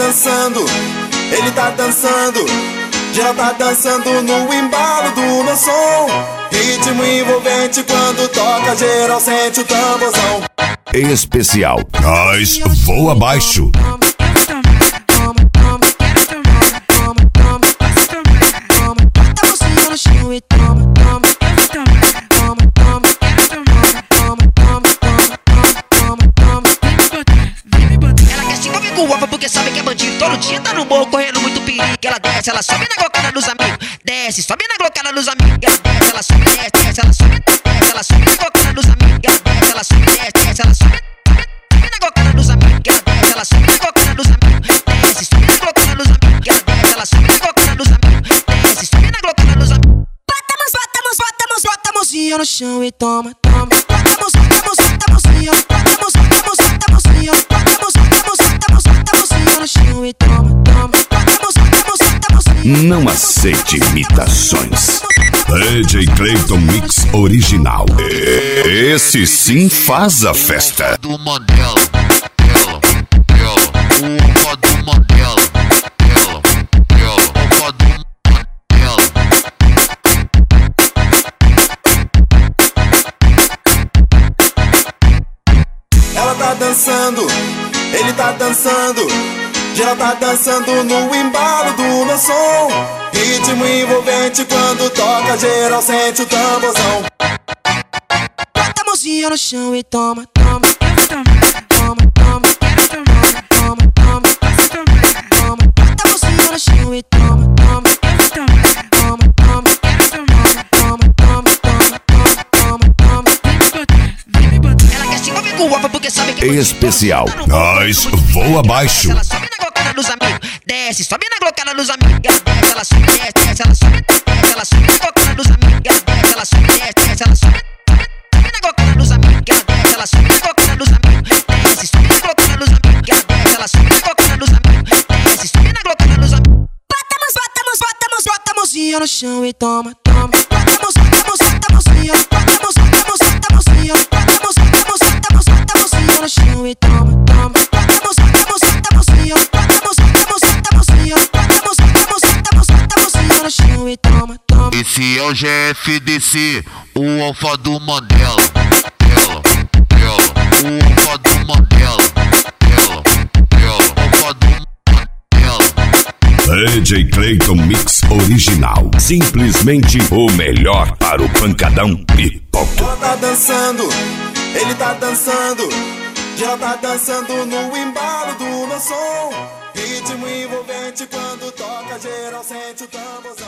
dançando, ele tá dançando, geral tá dançando no embalo do meu som. Ritmo envolvente quando toca, geral sente o tamborzão. Especial Nós Voa Abaixo. Porque sabe que é bandido, todo dia tá no morro correndo muito perigo. Ela desce, ela sobe na glocada dos amigos. Desce, sobe na glocada dos amigos. Ela desce, ela sobe, desce, ela sobe, desce, ela sobe na glocada dos amigos. Ela desce, ela sobe, desce, ela sobe, sobe na glocada dos amigos. Ela desce, ela sobe na glocada dos amigos. Desce, sobe na glocada dos amigos. Ela desce, ela sobe na glocada dos amigos. Desce, sobe na glocada dos amigos. Bota a mãozinha no chão e toma, toma. Bota a mãozinha, bota a mãozinha no chão e toma, toma. Não aceite imitações. DJ Clayton Mix Original. Esse sim faz a festa. Do Mandela, o opa do Mandela, opa do Mandela. Ela tá dançando, ele tá dançando, geral tá dançando no embalo do meu som. Ritmo envolvente quando toca, geral sente o tamborzão. Bota a mãozinha no chão e toma, toma. Toma, toma, toma, toma. Bota a mãozinha no chão e toma, toma. Toma, toma, ela quer se envolver com o opa porque sabe que Especial Nós Voa Abaixo. ela sobe na glocada dos amigos. Desce, sobe na glocada dos amigos. Ela desce, ela sobe, desce, ela sobe, desce, ela sobe na glocada dos amigos. Ela desce, ela sobe, desce, ela sobe, sobe na glocada dos amigos. Ela desce, ela sobe na glocada dos amigos. Desce, sobe na glocada dos amigos. Ela desce, ela sobe na glocada dos amigos. Desce, sobe na glocada dos amigos. Bota a mãozinha no chão e toma, toma. Bota a mãozinha no chão e toma, toma. Bota a mãozinha no chão e toma, toma. Esse é o GFDC, o alfa do Mandela, o alfa do Mandela, alfa do Mandela. DJ Clayton Mix Original. Simplesmente o melhor para o pancadão pipoca. Ela tá dançando, ele tá dançando, geral tá dançando no embalo do meu som. Ritmo envolvente quando toca, geral sente o tamborzão.